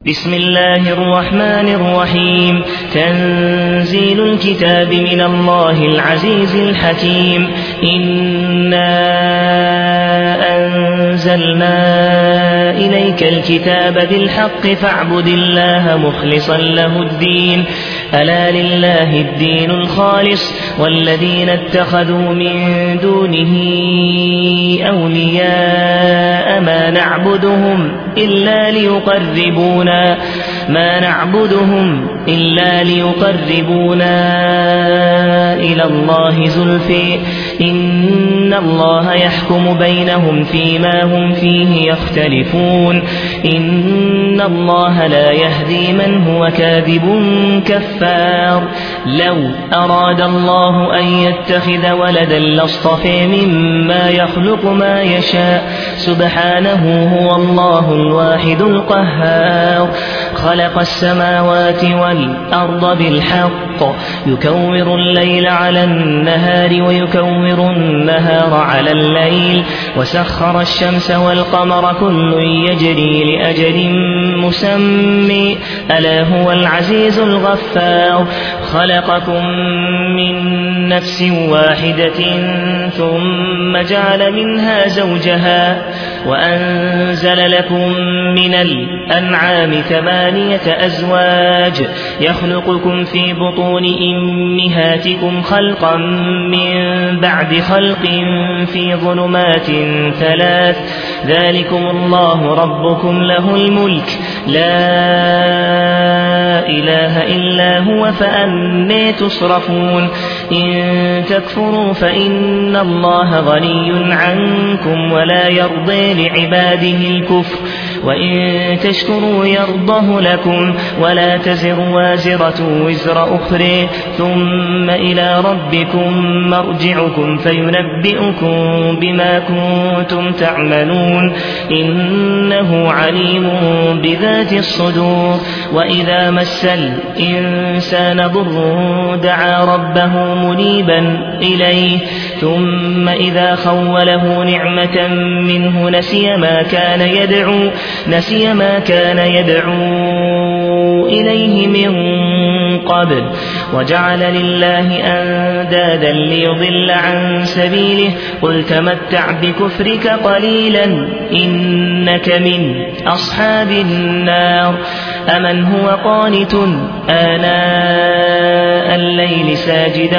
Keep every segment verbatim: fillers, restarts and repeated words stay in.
بسم الله الرحمن الرحيم. تنزيل الكتاب من الله العزيز الحكيم. إنا أنزلنا إليك الكتاب بالحق فاعبد الله مخلصا له الدين ألا لله الدين الخالص والذين اتخذوا من دونه أولياء ما نعبدهم إلا ليقربونا ما نعبدهم إلا ليقربونا إلى الله زلفى إن الله يحكم بينهم فيما هم فيه يختلفون إن الله لا يهدي من هو كاذب كفار. لو أراد الله أن يتخذ ولدا لاصطفى مما يخلق ما يشاء سبحانه هو الله الواحد القهار. خلق السماوات والأرض بالحق يكور الليل على النهار ويكور النهار على الليل وسخر الشمس والقمر كل يجري لأجل مسمى ألا هو العزيز الغفار. خلقكم من نفس واحدة ثم جعل منها زوجها وأنزل لكم من الأنعام ثمانية أزواج يخلقكم في بطون أمهاتكم خلقا من بعد خلق في ظلمات ثلاث ذلكم الله ربكم له الملك لا إله إلا هو فأنى تصرفون. إن تكفروا فإن الله غني عنكم ولا يرضي لعباده الكفر وإن تشكروا يرضه لكم ولا تزر وازرة وزر أخرى ثم إلى ربكم مرجعكم فينبئكم بما كنتم تعملون إنه عليم بذات الصدور. وإذا مس الإنسان ضر دعا ربه منيبا إليه ثم إذا خوله نعمة منه نسي ما كان يدعو نسي ما كان يدعو إليه من قبل وجعل لله أندادا ليضل عن سبيله قل تمتع بكفرك قليلا إنك من أصحاب النار. أمن هو قانت آناء الليل ساجدا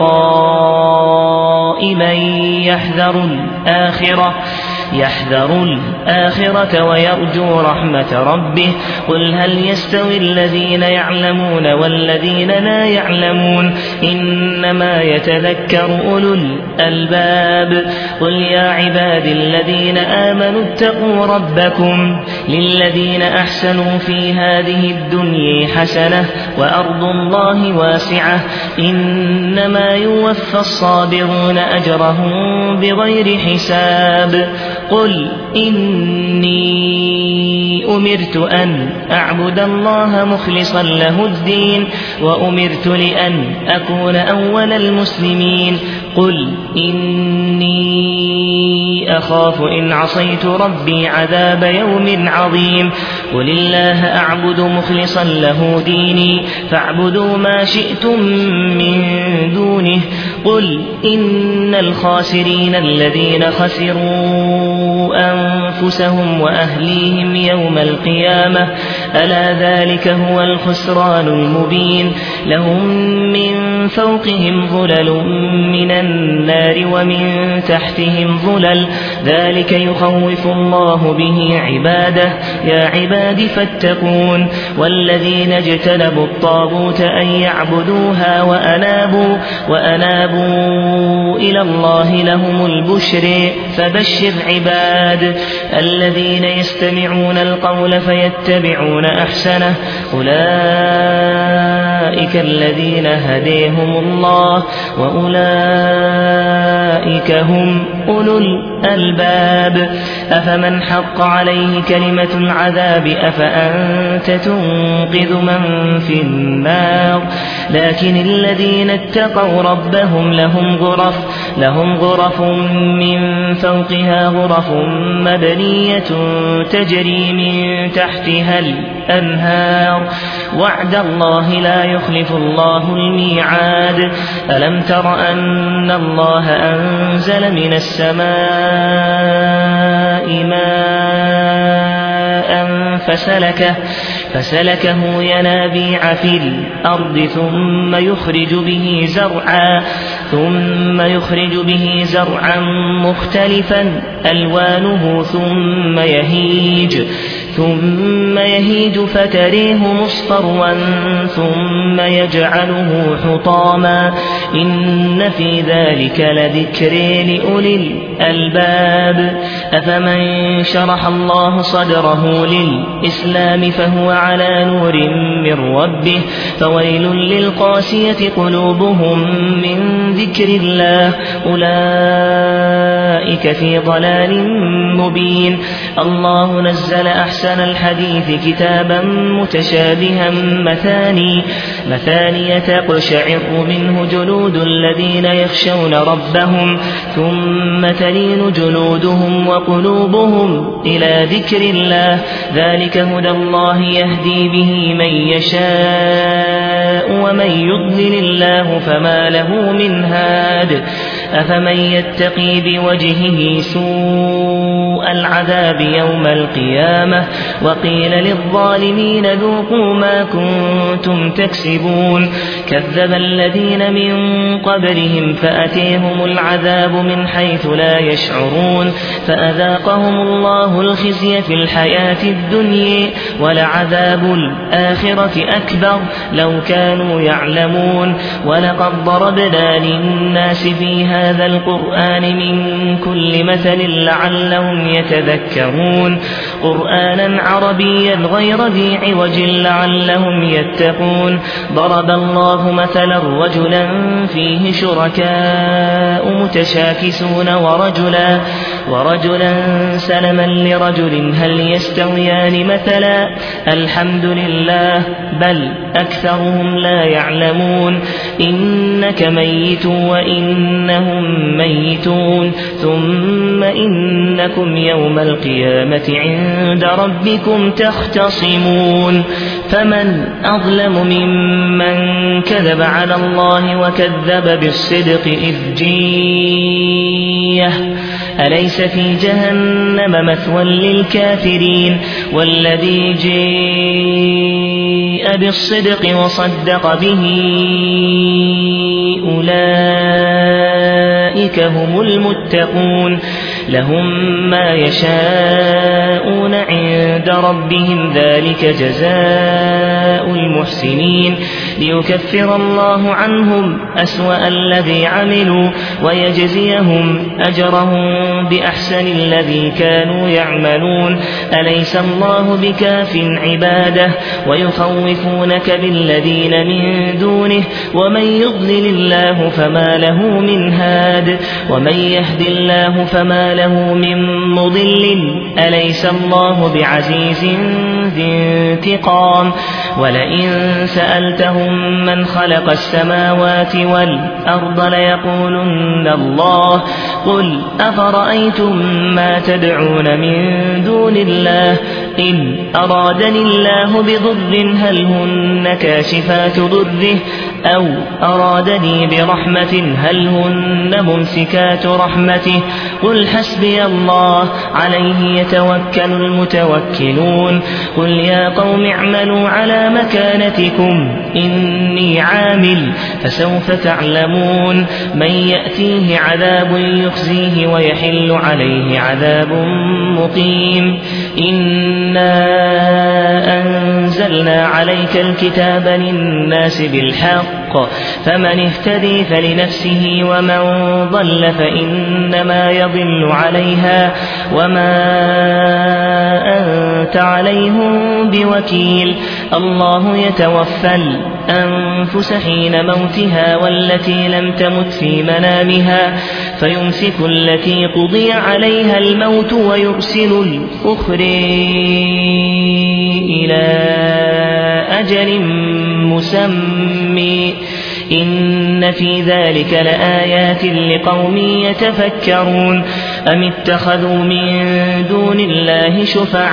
وقائما يحذر الآخرة يحذر الآخرة ويرجو رحمة ربه قل هل يستوي الذين يعلمون والذين لا يعلمون إنما يتذكر أولو الألباب. قل يا عباد الذين آمنوا اتقوا ربكم للذين أحسنوا في هذه الدنيا حسنة وأرض الله واسعة إنما يوفى الصابرون أجرهم بغير حساب. قل إني أمرت أن أعبد الله مخلصا له الدين وأمرت لأن أكون أول المسلمين. قل إني أخاف إن عصيت ربي عذاب يوم عظيم. قل الله أعبد مخلصا له ديني فاعبدوا ما شئتم من دونه. قل إن الخاسرين الذين خسروا أنفسهم وأهليهم يوم القيامة ألا ذلك هو الخسران المبين. لهم من فوقهم ظلل من النار ومن تحتهم ظلل ذلك يخوف الله به عباده يا عباد فاتقون. والذين اجتنبوا الطاغوت أن يعبدوها وأنابوا, وأنابوا إلى الله لهم البشر فبشر عباد الذين يستمعون القول فيتبعون أحسنه أولئك أولئك الذين هديهم الله وأولئك هم أولو الألباب أفمن حق عليه كلمة العذاب أفأنت تنقذ من في النار لكن الذين اتقوا ربهم لهم غرف لهم غرف من فوقها غرف مبنية تجري من تحتها الأنهار وعد الله لا يخلف الله الميعاد ألم تر أن الله أنزل من السماء ماء فسلكه فسلكه ينابيع في الأرض ثم يخرج به زرعا ثم يخرج به زرعا مختلفا ألوانه ثم يهيج ثم يهيج فتريه مصفرا ثم يجعله حطاما إن في ذلك لذكر لأولي الألباب أفمن شرح الله صدره للإسلام فهو على نور من ربه فويل للقاسية قلوبهم من ذكر الله أولئك في ضلال مبين الله نزل أحسن الحديث كتابا متشابها مثاني مثاني تقشعر منه جلود الذين يخشون ربهم ثم تلين جلودهم وقلوبهم إلى ذكر الله ذلك هدى الله يهدي به من يشاء ومن يضلل الله فما له من هاد أفمن يتقي بوجهه سوء العذاب يوم القيامة وقيل للظالمين ذوقوا ما كنتم تكسبون كذب الذين من قبلهم فأتيهم العذاب من حيث لا يشعرون فأذاقهم الله الخزي في الحياة الدنيا ولعذاب الآخرة أكبر لو كانوا يعلمون ولقد ضربنا للناس في هذا القرآن من كل مثل لعلهم يتذكرون قرآنا عربيا غير ذي عوج لعلهم يتقون ضرب الله مثلا رجلا فيه شركاء متشاكسون ورجلا ورجلا سلما لرجل هل يستويان مثلا الحمد لله بل أكثرهم لا يعلمون إنك ميت وإنهم ميتون ثم إنكم يوم القيامة عند ربكم تختصمون فمن أظلم ممن كذب على الله وكذب بالصدق إذ جيه أليس في جهنم مثوى للكافرين والذي جاء بالصدق وصدق به أولئك هم المتقون لهم ما يشاءون عند ربهم ذلك جزاء المحسنين ليكفر الله عنهم أسوأ الذي عملوا ويجزيهم أجرهم بأحسن الذي كانوا يعملون أليس الله بكاف عباده ويخوفونك بالذين من دونه ومن يضلل الله فما له من هاد ومن يهد الله فما له من مضل أليس الله بعزيز ذي انتقام ولئن سألتهم من خلق السماوات والأرض ليقولن الله قل أفرأيتم ما تدعون من دون الله إن أرادني الله بضر هل هن كاشفات ضره أو أرادني برحمة هل هن ممسكات رحمته قل حسبي الله عليه يتوكل المتوكلون قل يا قوم اعملوا على مكانتكم إني عامل فسوف تعلمون من يأتيه عذاب يخزيه ويحل عليه عذاب مقيم إنا أنزلنا عليك الكتاب للناس بالحق بالحق فمن اهتدي فلنفسه ومن ضل فإنما يضل عليها وما أنت عليهم بوكيل الله يتوفى الأنفس حين موتها والتي لم تمت في منامها فيمسك التي قضي عليها الموت ويرسل الأخرى إلى أجل مسمى إن في ذلك لآيات لقوم يتفكرون أم اتخذوا من دون الله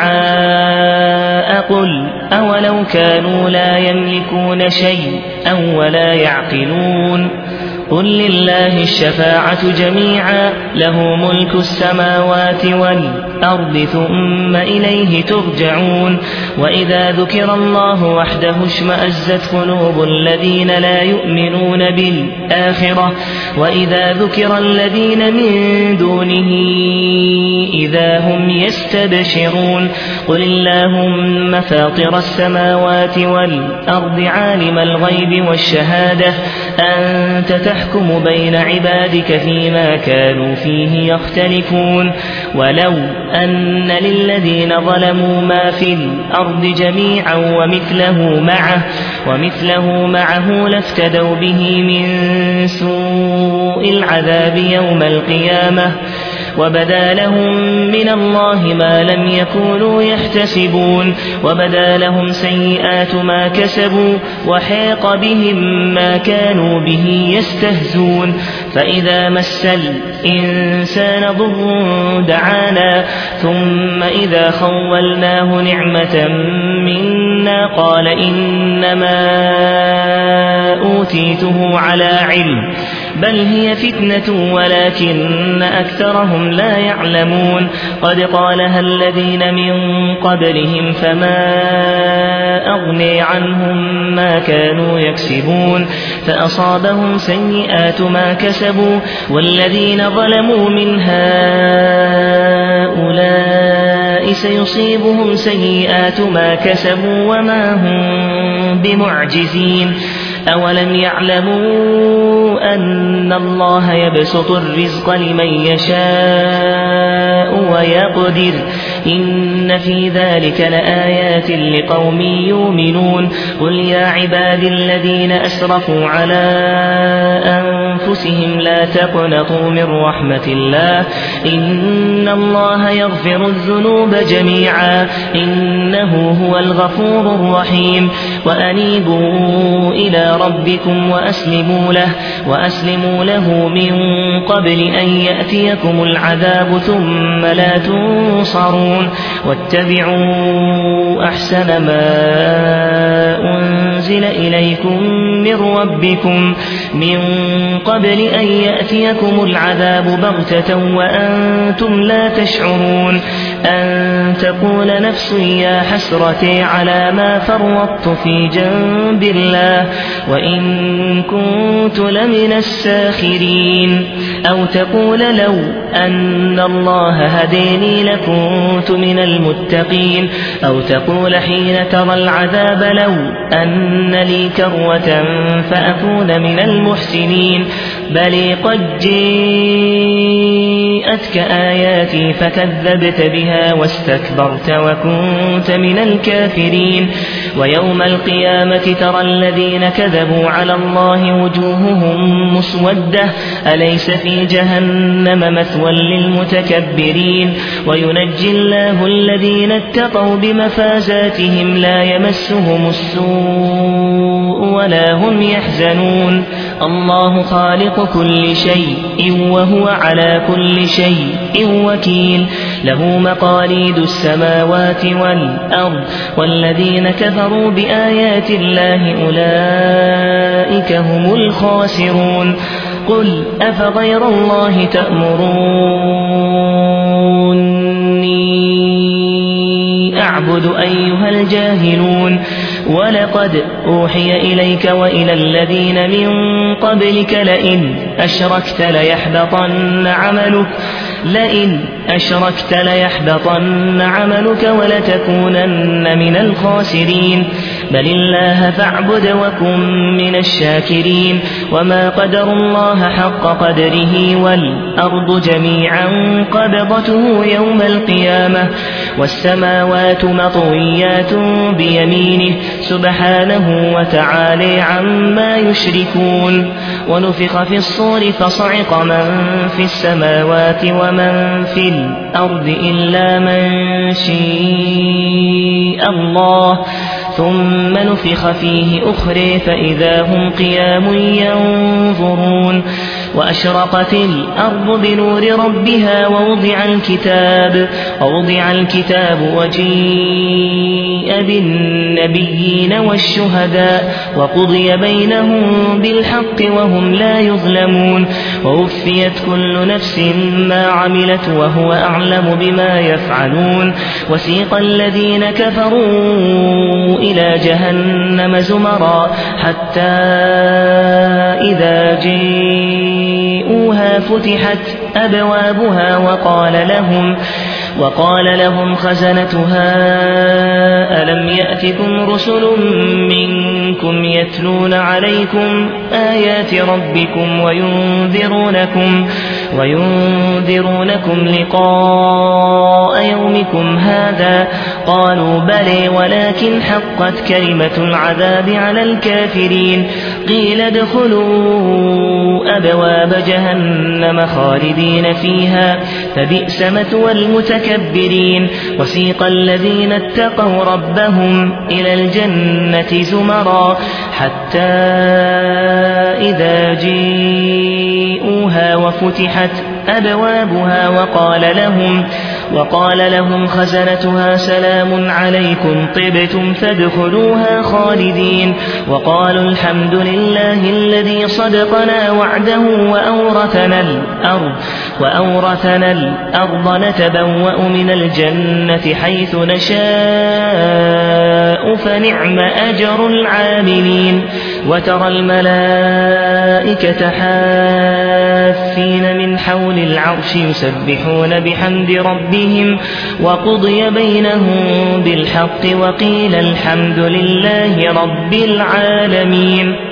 شفعاء قل أولو كانوا لا يملكون شيئا ولا يعقلون قل لله الشفاعة جميعا له ملك السماوات والأرض ثم إليه ترجعون وإذا ذكر الله وحده اشمأزت قلوب الذين لا يؤمنون بالآخرة وإذا ذكر الذين من دونه إذا هم يستبشرون قل اللهم فاطر السماوات والأرض عالم الغيب والشهادة أنت تحكم بين عبادك فيما كانوا فيه يختلفون ولو أن للذين ظلموا ما في الأرض جميعا ومثله معه, ومثله معه لافتدوا به من سوء العذاب يوم القيامة وبدا لهم من الله ما لم يكونوا يحتسبون وبدا لهم سيئات ما كسبوا وحاق بهم ما كانوا به يستهزون فإذا مس الإنسان ضر دعانا ثم إذا خولناه نعمة منا قال إنما أوتيته على علم بل هي فتنة ولكن أكثرهم لا يعلمون قد قالها الذين من قبلهم فما أغني عنهم ما كانوا يكسبون فأصابهم سيئات ما كسبوا والذين ظلموا من هؤلاء سيصيبهم سيئات ما كسبوا وما هم بمعجزين أولم يعلموا أن الله يبسط الرزق لمن يشاء ويقدر إن في ذلك لآيات لقوم يؤمنون قل يا عباد الذين أسرفوا على أنفسهم لا تقنطوا من رحمة الله إن الله يغفر الذنوب جميعا إنه هو الغفور الرحيم وأنيبوا إلى ربكم وأسلموا له, وأسلموا له من قبل أن يأتيكم العذاب ثم لا تنصرون واتبعوا أحسن ما أنزل إليكم من ربكم من قبل أن يأتيكم العذاب بغتة وأنتم لا تشعرون أن تقول نفس يا حسرتي على ما فرطت في جنب الله وإن كنت لمن الساخرين أو تقول لو أن الله هديني لكنت من المتقين أو تقول حين ترى العذاب لو أن لي كروة فأكون من المحسنين بل قد جاءتك آياتي فكذبت بها واستكبرت وكنت من الكافرين ويوم القيامة ترى الذين كذبوا على الله وجوههم مسودة أليس في جهنم مثوى للمتكبرين وينجي الله الذين اتقوا بمفازاتهم لا يمسهم السوء ولا هم يحزنون الله خالق كل شيء وهو على كل شيء وكيل له مقاليد السماوات والأرض والذين كفروا بآيات الله أولئك هم الخاسرون قل أفغير الله تأمروني أعبد أيها الجاهلون ولقد أوحي إليك وإلى الذين من قبلك لئن أشركت ليحبطن عملك لئن أشركت ليحبطن عملك ولتكونن من الخاسرين بل الله فاعبد وكن من الشاكرين وما قدروا الله حق قدره والأرض جميعا قبضته يوم القيامة والسماوات مطويات بيمينه سبحانه وتعالى عما يشركون ونفخ في الصور فصعق من في السماوات ومن في الأرض إلا من شاء الله ثم نفخ فيه أخرى فإذا هم قيام ينظرون وأشرقت الأرض بنور ربها ووضع الكتاب, ووضع الكتاب وجيء بالنبيين والشهداء وقضي بينهم بالحق وهم لا يظلمون ووفيت كل نفس ما عملت وهو أعلم بما يفعلون وسيق الذين كفروا إلى جهنم زمرا حتى إذا جاءوها فتحت أبوابها وقال لهم وقال لهم خزنتها ألم يأتكم رسل منكم يتلون عليكم آيات ربكم وينذرونكم, وينذرونكم لقاء يومكم هذا قالوا بلى ولكن حقت كلمة العذاب على الكافرين قيل ادخلوا أبواب جهنم خالدين فيها فبئس مثوى المتكبرين وسيق الذين اتقوا ربهم إلى الجنة زمرا حتى إذا جاءوها وفتحت أبوابها وقال لهم وقال لهم خزنتها سلام عليكم طبتم فادخلوها خالدين وقالوا الحمد لله الذي صدقنا وعده وأورثنا الأرض, وأورثنا الأرض نتبوأ من الجنة حيث نشاء فنعم أجر العاملين وترى الملائكة حافين من حول العرش يسبحون بحمد ربهم وقضي بينهم بالحق وقيل الحمد لله رب العالمين.